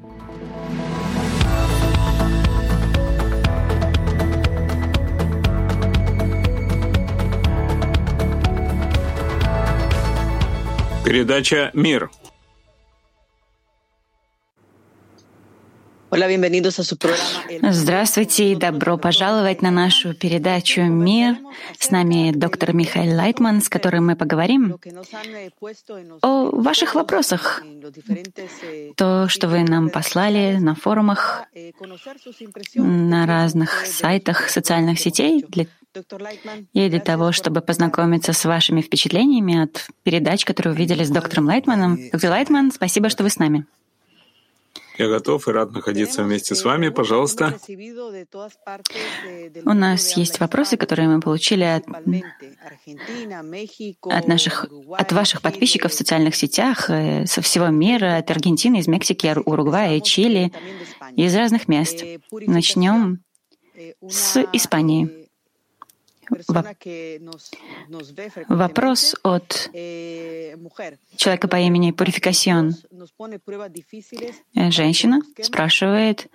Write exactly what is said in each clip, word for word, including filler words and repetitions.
Передача «Мир». Здравствуйте и добро пожаловать на нашу передачу «Мир». С нами доктор Михаил Лайтман, с которым мы поговорим о ваших вопросах. То, что вы нам послали на форумах, на разных сайтах социальных сетей, для и для того, чтобы познакомиться с вашими впечатлениями от передач, которые увидели с доктором Лайтманом. Доктор Лайтман, спасибо, что вы с нами. Я готов и рад находиться вместе с вами. Пожалуйста. У нас есть вопросы, которые мы получили от, от, наших, от ваших подписчиков в социальных сетях со всего мира, от Аргентины, из Мексики, Уругвая, Чили, из разных мест. Начнем с Испании. Вопрос от человека по имени Пурификасион. Женщина спрашивает,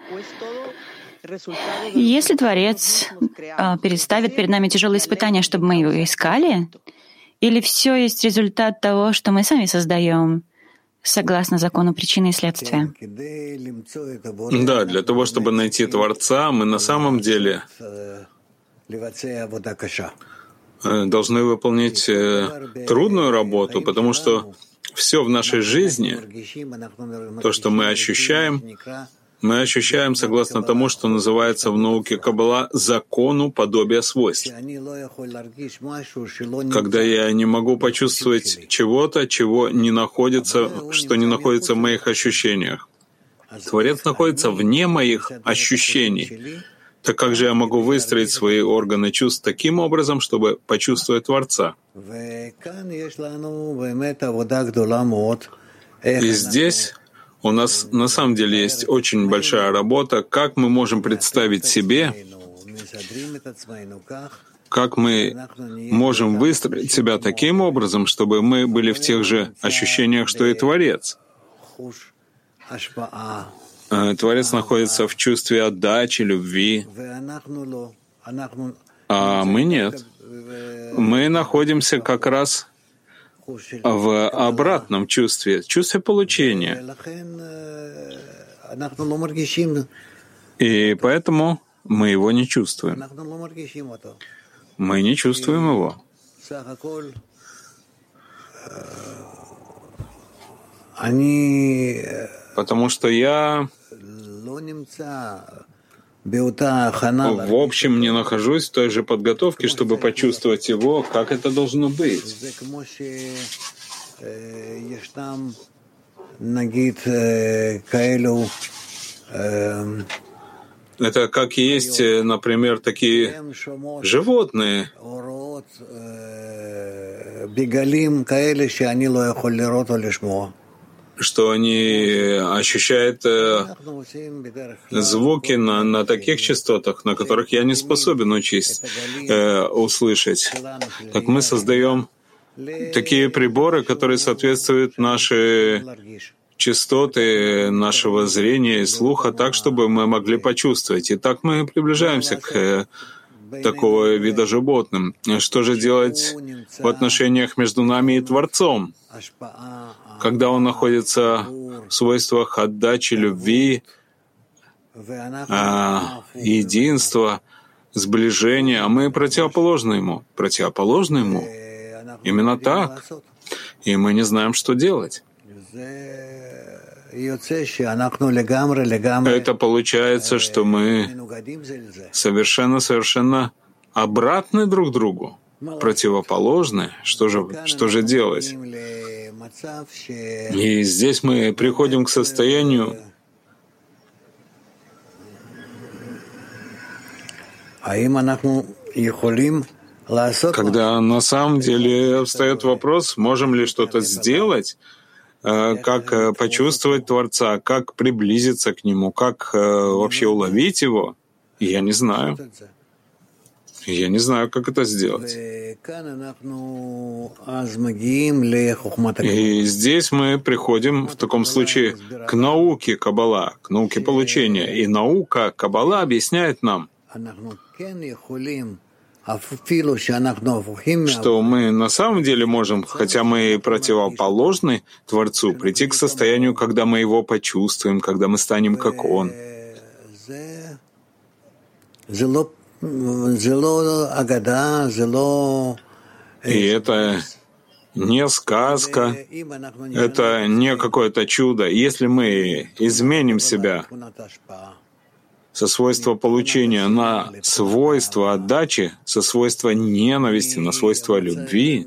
если Творец представит перед нами тяжелые испытания, чтобы мы его искали, или все есть результат того, что мы сами создаем, согласно закону причины и следствия? Да, для того, чтобы найти Творца, мы на самом деле должны выполнять трудную работу, потому что все в нашей жизни, то, что мы ощущаем, мы ощущаем согласно тому, что называется в науке Каббала закону подобия свойств. Когда я не могу почувствовать чего-то, чего не находится, что не находится в моих ощущениях. Творец находится вне моих ощущений. Так как же я могу выстроить свои органы чувств таким образом, чтобы почувствовать Творца? И здесь у нас на самом деле есть очень большая работа, как мы можем представить себе, как мы можем выстроить себя таким образом, чтобы мы были в тех же ощущениях, что и Творец. Творец находится в чувстве отдачи, любви, а мы нет. Мы находимся как раз в обратном чувстве, чувстве получения. И поэтому мы его не чувствуем. Мы не чувствуем его. Потому что я в общем не нахожусь в той же подготовке, чтобы почувствовать его, как это должно быть. Это как есть, например, такие животные, что они ощущают э, звуки на, на таких частотах, на которых я не способен учесть, э, услышать. Так мы создаем такие приборы, которые соответствуют нашей частоты нашего зрения и слуха так, чтобы мы могли почувствовать. И так мы приближаемся к э, такого вида животным. Что же делать в отношениях между нами и Творцом? Когда он находится в свойствах отдачи, любви, единства, сближения, а мы противоположны ему. Противоположны ему. Именно так. И мы не знаем, что делать. Это получается, что мы совершенно-совершенно обратны друг другу, противоположны. Что же, что же делать? И здесь мы приходим к состоянию, когда на самом деле встает вопрос, можем ли что-то сделать, как почувствовать Творца, как приблизиться к Нему, как вообще уловить Его, я не знаю. Я не знаю, как это сделать. И здесь мы приходим в таком случае к науке Каббала, к науке получения. И наука Каббала объясняет нам, что мы на самом деле можем, хотя мы противоположны Творцу, прийти к состоянию, когда мы его почувствуем, когда мы станем как Он. И это не сказка, это не какое-то чудо. Если мы изменим себя со свойства получения на свойство отдачи, со свойства ненависти на свойство любви,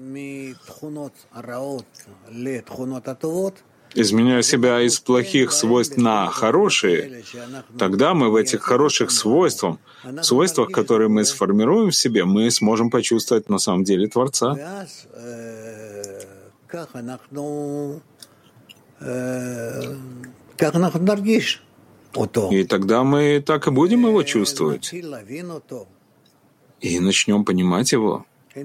изменяя себя из плохих свойств на хорошие, тогда мы в этих хороших свойствах, свойствах, которые мы сформируем в себе, мы сможем почувствовать на самом деле Творца. И тогда мы так и будем его чувствовать. И начнем понимать его.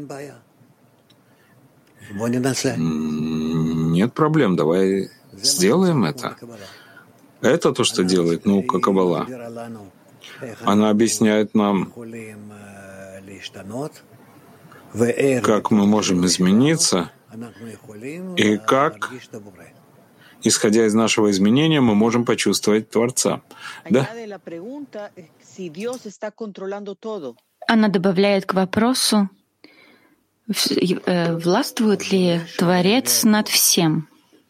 Нет проблем, давай сделаем это. Это то, что делает наука Каббала. Она объясняет нам, как мы можем измениться и как, исходя из нашего изменения, мы можем почувствовать Творца. Да? Она добавляет к вопросу, властвует ли Творец над всем?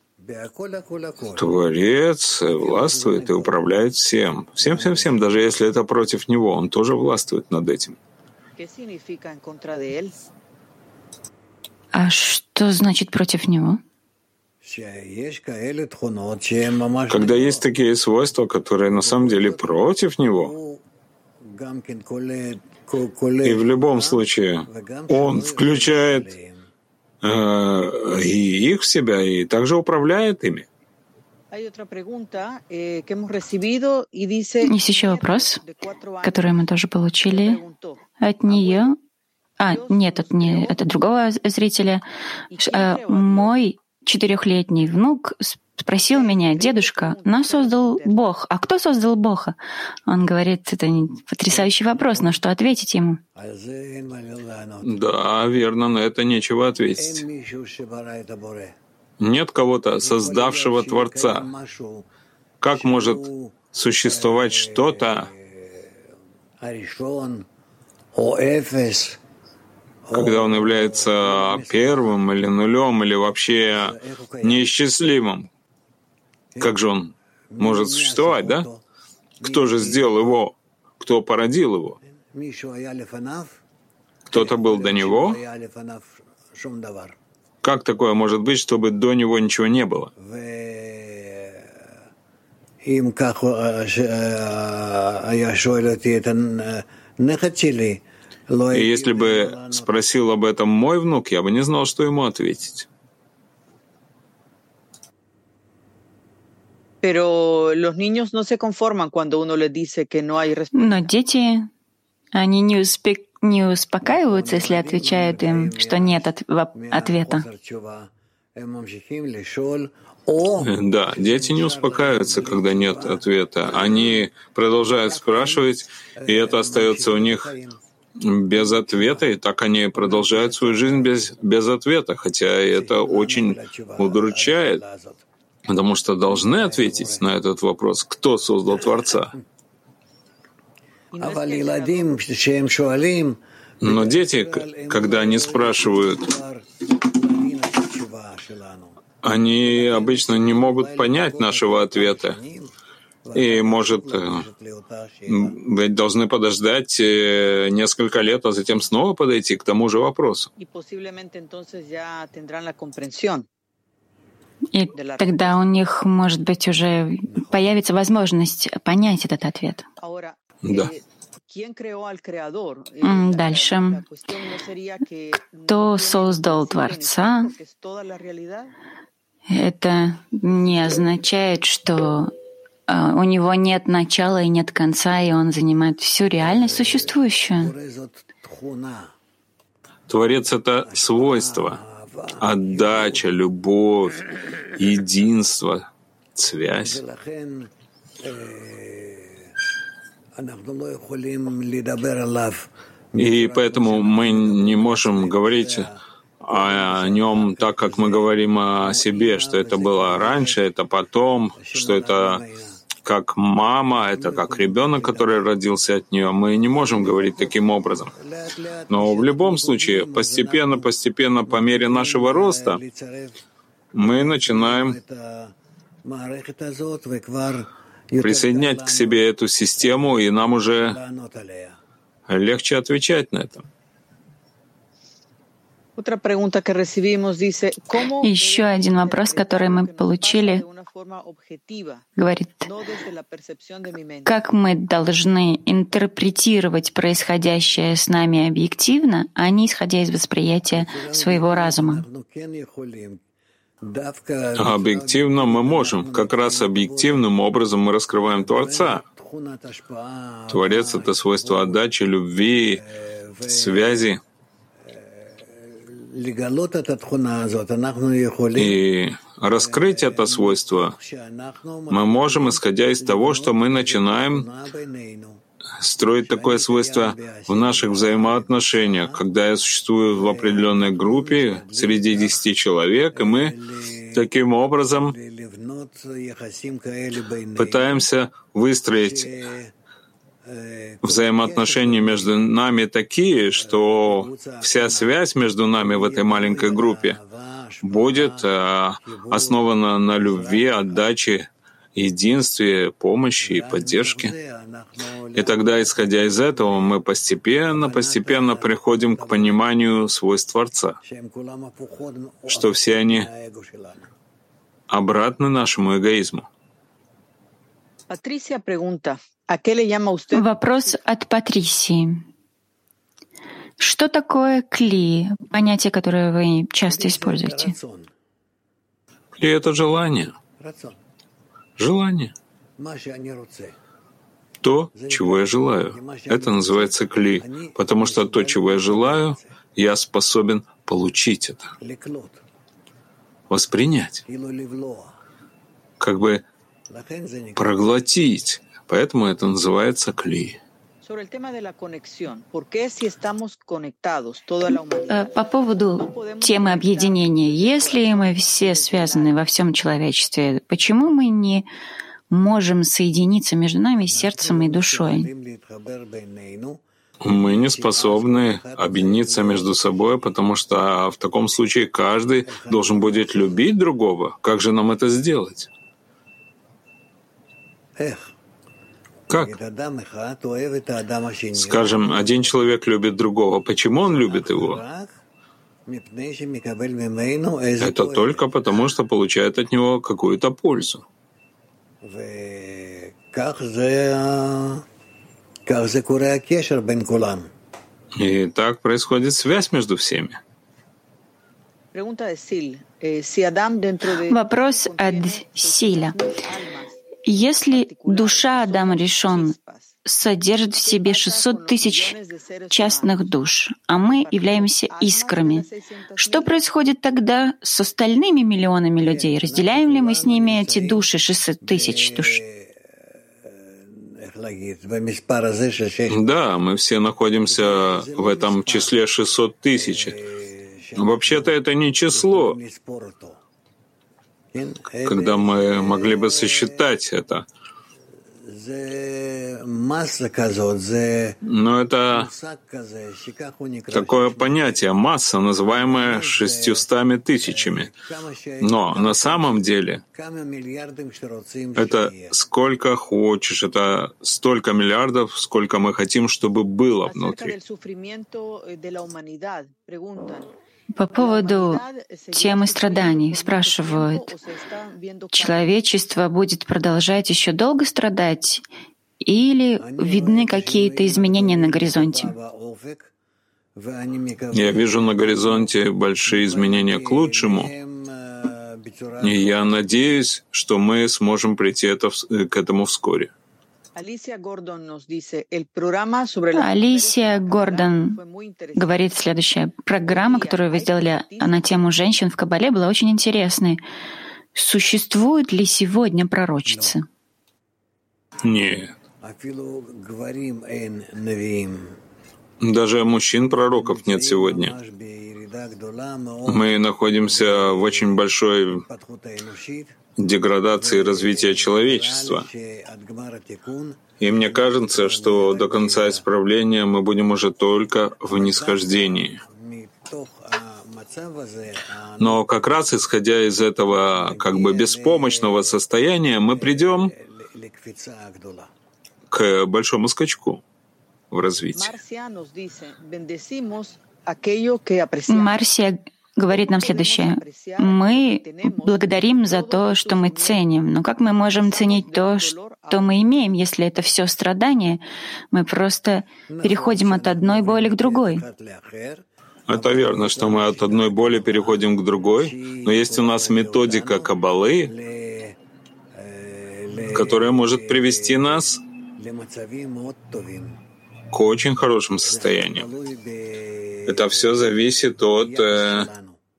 Творец властвует и управляет всем. Всем-всем-всем, даже если это против него, он тоже властвует над этим. А что значит против него? Когда есть такие свойства, которые на самом деле против него, и в любом случае он включает э, и их в себя, и также управляет ими. Есть еще вопрос, который мы тоже получили от нее. А, нет, это не это другого зрителя. Мой четырехлетний внук спросил меня: «Дедушка, нас создал Бог. А кто создал Бога?» Он говорит, это потрясающий вопрос, но что ответить ему? Да, верно, на это нечего ответить. Нет кого-то, создавшего Творца. Как может существовать что-то, когда он является первым или нулем, или вообще неисчислимым? Как же он может существовать, да? Кто же сделал его? Кто породил его? Кто-то был до него? Как такое может быть, чтобы до него ничего не было? И если бы спросил об этом мой внук, я бы не знал, что ему ответить. Но дети, они не, успе... не успокаиваются, если отвечают им, что нет от... ответа. Да, дети не успокаиваются, когда нет ответа. Они продолжают спрашивать, и это остается у них без ответа, и так они продолжают свою жизнь без, без ответа, хотя это очень удручает, потому что должны ответить на этот вопрос, кто создал Творца. Но дети, когда они спрашивают, они обычно не могут понять нашего ответа. И, может, ведь должны подождать несколько лет, а затем снова подойти к тому же вопросу. И тогда у них, может быть, уже появится возможность понять этот ответ. Да. Дальше. Кто создал Творца? Это не означает, что у него нет начала и нет конца, и он занимает всю реальность существующую. Творец — это свойство, отдача, любовь, единство, связь. И поэтому мы не можем говорить о нем так, как мы говорим о себе, что это было раньше, это потом, что это как мама, это как ребенок, который родился от нее. Мы не можем говорить таким образом. Но в любом случае, постепенно, постепенно, по мере нашего роста, мы начинаем присоединять к себе эту систему, и нам уже легче отвечать на это. Еще один вопрос, который мы получили, говорит, как мы должны интерпретировать происходящее с нами объективно, а не исходя из восприятия своего разума. А объективно мы можем. Как раз объективным образом мы раскрываем Творца. Творец — это свойство отдачи, любви, связи. И раскрыть это свойство мы можем, исходя из того, что мы начинаем строить такое свойство в наших взаимоотношениях, когда я существую в определенной группе среди десяти человек, и мы таким образом пытаемся выстроить взаимоотношения между нами такие, что вся связь между нами в этой маленькой группе будет основана на любви, отдаче, единстве, помощи и поддержке. И тогда, исходя из этого, мы постепенно, постепенно приходим к пониманию свойств Творца, что все они обратны нашему эгоизму. Вопрос от Патрисии. Что такое кли, понятие, которое вы часто используете? Кли — это желание. Желание. То, чего я желаю. Это называется кли, потому что то, чего я желаю, я способен получить это. Воспринять. Как бы проглотить. Поэтому это называется кли. По поводу темы объединения. Если мы все связаны во всем человечестве, почему мы не можем соединиться между нами сердцем и душой? Мы не способны объединиться между собой, потому что в таком случае каждый должен будет любить другого. Как же нам это сделать? Как? Скажем, один человек любит другого. Почему он любит его? Это только потому, что получает от него какую-то пользу. И так происходит связь между всеми. Вопрос от Силя. Если душа Адама Ришон содержит в себе шестьсот тысяч частных душ, а мы являемся искрами, что происходит тогда с остальными миллионами людей? Разделяем ли мы с ними эти души, шестьсот тысяч душ? Да, мы все находимся в этом числе шестьсот тысяч. Вообще-то это не число, когда мы могли бы сосчитать это. Но это такое понятие, масса, называемая шестьюстами тысячами. Но на самом деле это сколько хочешь, это столько миллиардов, сколько мы хотим, чтобы было внутри. По поводу темы страданий спрашивают, человечество будет продолжать еще долго страдать или видны какие-то изменения на горизонте? Я вижу на горизонте большие изменения к лучшему, и я надеюсь, что мы сможем прийти это, к этому вскоре. Алисия Гордон говорит следующее. Программа, которую вы сделали на тему женщин в Кабале, была очень интересной. Существуют ли сегодня пророчицы? Нет. Даже мужчин-пророков нет сегодня. Мы находимся в очень большой деградации развития человечества. И мне кажется, что до конца исправления мы будем уже только в нисхождении. Но как раз исходя из этого как бы беспомощного состояния, мы придем к большому скачку в развитии. Марсия говорит нам следующее. Мы благодарим за то, что мы ценим. Но как мы можем ценить то, что мы имеем, если это все страдание? Мы просто переходим от одной боли к другой. Это верно, что мы от одной боли переходим к другой, но есть у нас методика Каббалы, которая может привести нас к очень хорошим состояниям. Это все зависит от, э,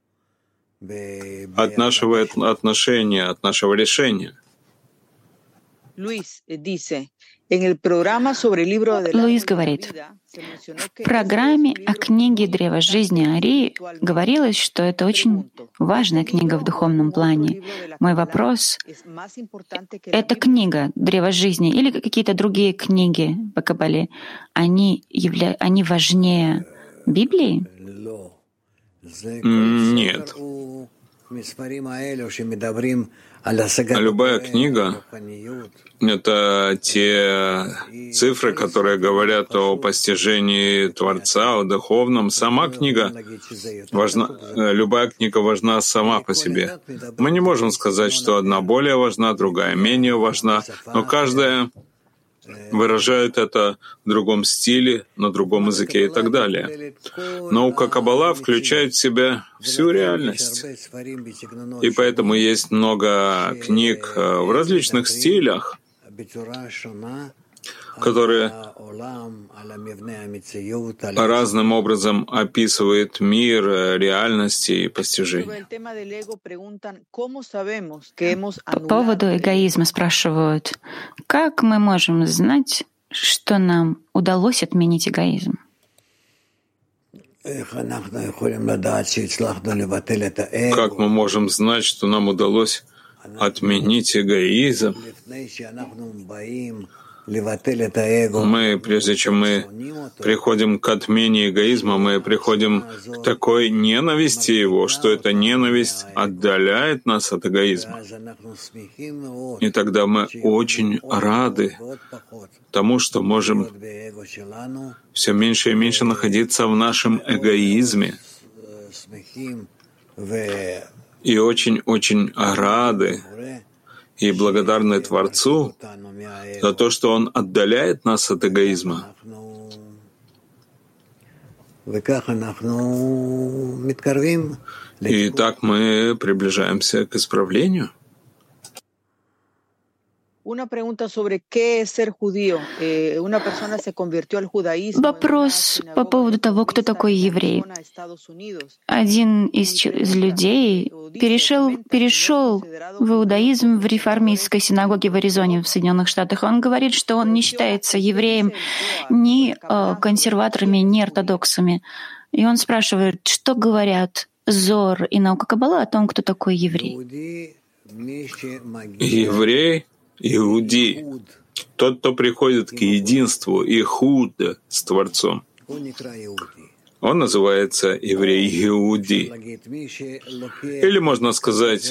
от нашего отношения, от нашего решения. Луис говорит, в программе о книге «Древо жизни» Арии говорилось, что это очень важная книга в духовном плане. Мой вопрос — эта книга «Древо жизни» или какие-то другие книги по Кабале, они, явля... они важнее Библии? Нет. Любая книга — это те цифры, которые говорят о постижении Творца, о духовном. Сама книга важна, любая книга важна сама по себе. Мы не можем сказать, что одна более важна, другая менее важна, но каждая выражает это в другом стиле, на другом языке и так далее. Наука Каббала включает в себя всю реальность. И поэтому есть много книг в различных стилях, которые разным образом описывают мир, реальности и постижения. По поводу эгоизма спрашивают, как мы можем знать, что нам удалось отменить эгоизм? Как мы можем знать, что нам удалось отменить эгоизм? Мы, прежде чем мы приходим к отмене эгоизма, мы приходим к такой ненависти его, что эта ненависть отдаляет нас от эгоизма. И тогда мы очень рады тому, что можем все меньше и меньше находиться в нашем эгоизме. И очень-очень рады и благодарны Творцу за то, что Он отдаляет нас от эгоизма. И так мы приближаемся к исправлению. Вопрос по поводу того, кто такой еврей. Один из, из людей перешел, перешел в иудаизм в реформистской синагоге в Аризоне в Соединенных Штатах. Он говорит, что он не считается евреем ни э, консерваторами, ни ортодоксами. И он спрашивает, что говорят Зор и наука Каббала о том, кто такой еврей. Еврей — Иуди, тот, кто приходит к единству, ихуд с Творцом. Он называется еврей Иуди. Или можно сказать,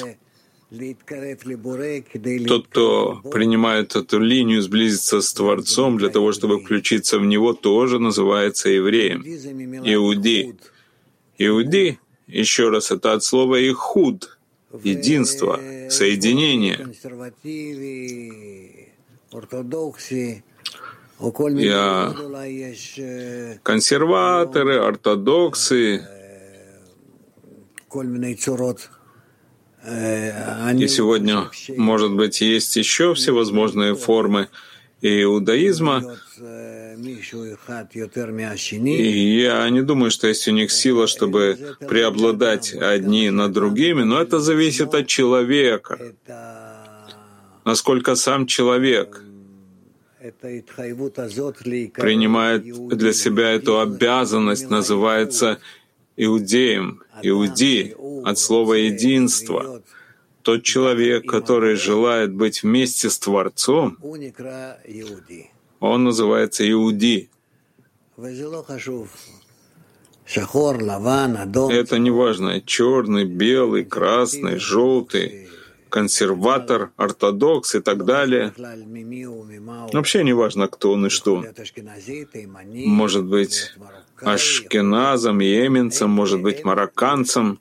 тот, кто принимает эту линию сблизиться с Творцом для того, чтобы включиться в него, тоже называется евреем. Иуди. Иуди, еще раз, это от слова ихуд. Единство, соединение. Я консерваторы, ортодоксы. И сегодня, может быть, есть еще всевозможные формы и иудаизма. И я не думаю, что есть у них сила, чтобы преобладать одни над другими, но это зависит от человека. Насколько сам человек принимает для себя эту обязанность, называется иудеем, иуди, от слова «единство». Тот человек, который желает быть вместе с Творцом, он называется иуди. Это не важно, черный, белый, красный, желтый, консерватор, ортодокс и так далее. Вообще не важно, кто он и что. Может быть ашкеназом, йеменцем, может быть марокканцем.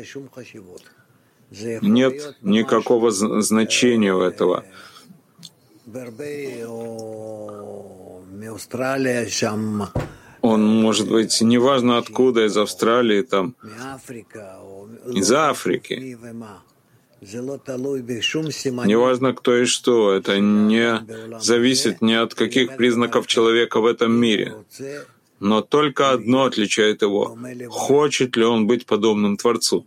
Нет никакого значения у этого. Он может быть неважно откуда, из Австралии, там, из Африки. Неважно кто и что, это не зависит ни от каких признаков человека в этом мире. Но только одно отличает его — хочет ли он быть подобным Творцу.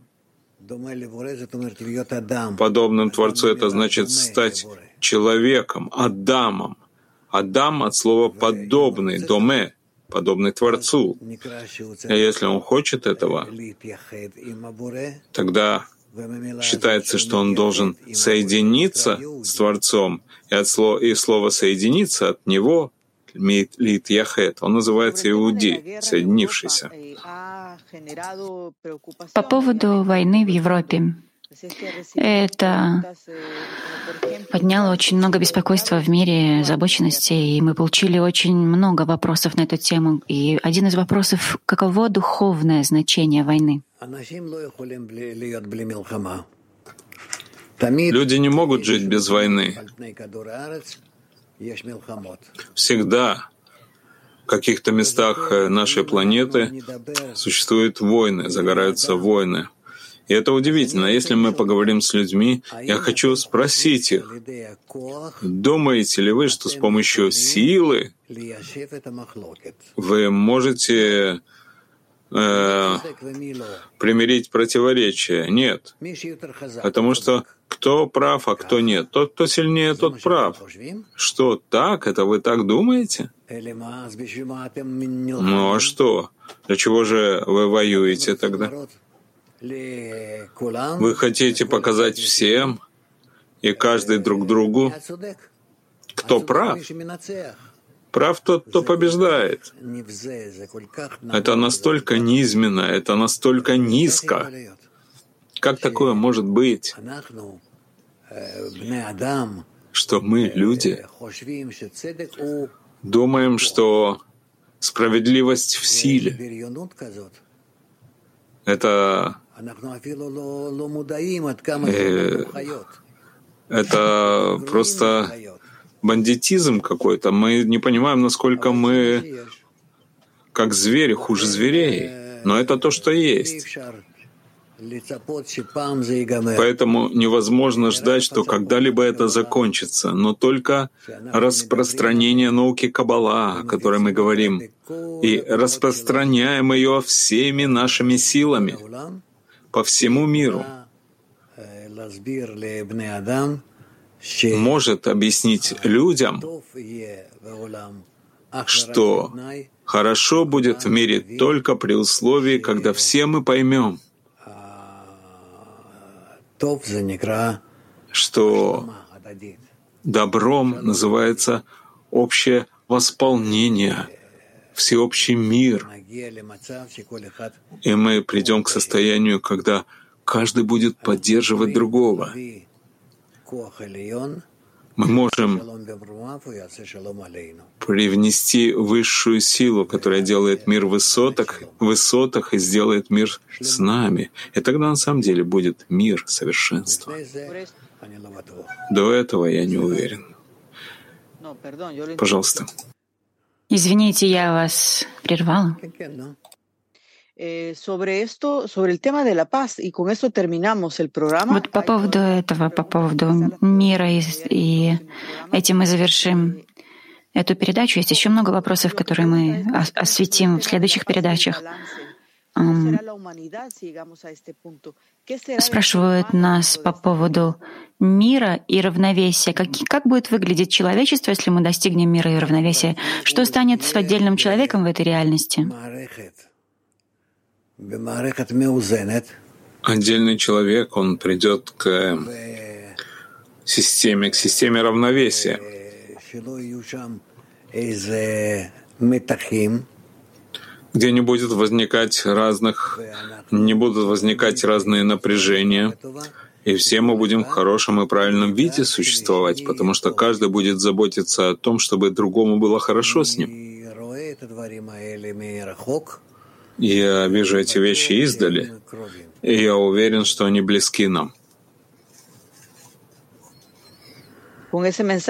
Подобным Творцу — это значит стать человеком, Адамом. Адам от слова «подобный», «доме», подобный Творцу. А если он хочет этого, тогда считается, что он должен соединиться с Творцом, и от слова, и слово «соединиться» от него «лит яхет», он называется иуди, соединившийся. По поводу войны в Европе. Это подняло очень много беспокойства в мире, озабоченности, и мы получили очень много вопросов на эту тему. И один из вопросов — каково духовное значение войны? Люди не могут жить без войны. Всегда в каких-то местах нашей планеты существуют войны, загораются войны. И это удивительно. Если мы поговорим с людьми, я хочу спросить их, думаете ли вы, что с помощью силы вы можете э, примирить противоречия? Нет. Потому что кто прав, а кто нет? Тот, кто сильнее, тот прав. Что, так? Это вы так думаете? Ну а что? Для чего же вы воюете тогда? Вы хотите показать всем и каждый друг другу, кто прав. Прав тот, кто побеждает. Это настолько низменно, это настолько низко. Как такое может быть, что мы, люди, думаем, что справедливость в силе? Это э, это просто бандитизм какой-то. Мы не понимаем, насколько мы как звери, хуже зверей. Но это то, что есть. Поэтому невозможно ждать, что когда-либо это закончится, но только распространение науки Каббала, о которой мы говорим, и распространяем ее всеми нашими силами по всему миру, может объяснить людям, что хорошо будет в мире только при условии, когда все мы поймем, что добром называется общее восполнение, всеобщий мир. И мы придем к состоянию, когда каждый будет поддерживать другого. Мы можем привнести высшую силу, которая делает мир в высотах, высотах и сделает мир с нами. И тогда на самом деле будет мир, совершенство. До этого я не уверен. Пожалуйста. Извините, я вас прервала. Вот по поводу этого, по поводу мира, и, и этим мы завершим эту передачу. Есть еще много вопросов, которые мы осветим в следующих передачах. Спрашивают нас по поводу мира и равновесия. Как, как будет выглядеть человечество, если мы достигнем мира и равновесия? Что станет с отдельным человеком в этой реальности? Отдельный человек, он придет к системе, к системе равновесия, где не будет возникать разных, не будут возникать разные напряжения, и все мы будем в хорошем и правильном виде существовать, потому что каждый будет заботиться о том, чтобы другому было хорошо с ним. Я вижу эти вещи издали, и я уверен, что они близки нам. Вот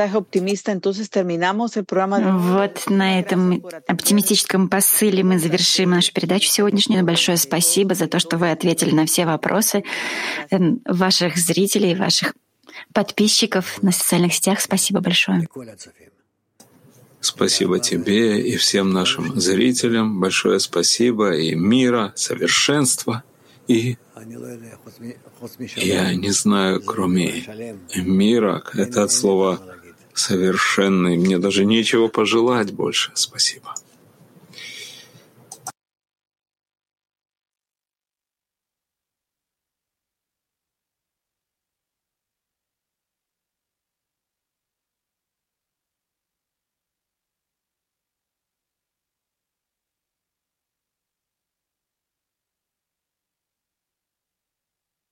на этом оптимистическом посыле мы завершим нашу передачу сегодняшнюю. Большое спасибо за то, что вы ответили на все вопросы ваших зрителей, ваших подписчиков на социальных сетях. Спасибо большое. Спасибо тебе и всем нашим зрителям. Большое спасибо и мира, совершенства и я не знаю, кроме мира, это от слова «совершенный». Мне даже нечего пожелать больше. Спасибо.